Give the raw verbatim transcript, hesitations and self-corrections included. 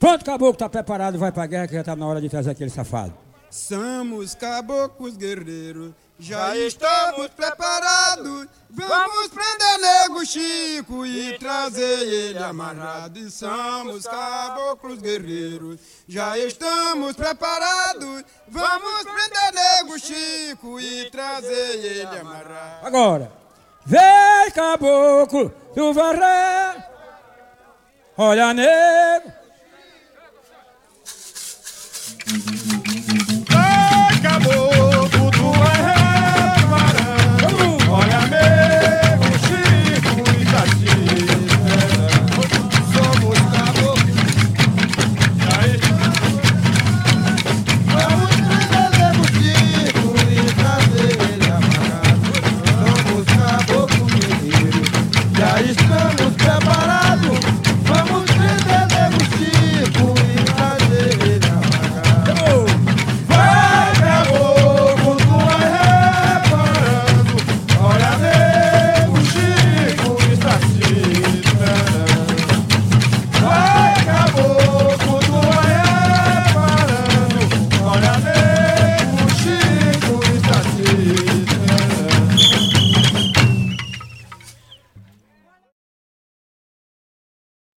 Pronto, caboclo, tá preparado, vai pra guerra que já tá na hora de trazer aquele safado. Somos caboclos guerreiros, já estamos preparados. Vamos prender nego Chico e trazer ele amarrado. E somos caboclos guerreiros, já estamos preparados. Vamos prender nego Chico e trazer ele amarrado. Agora, vem caboclo, tu varrer, olha nego.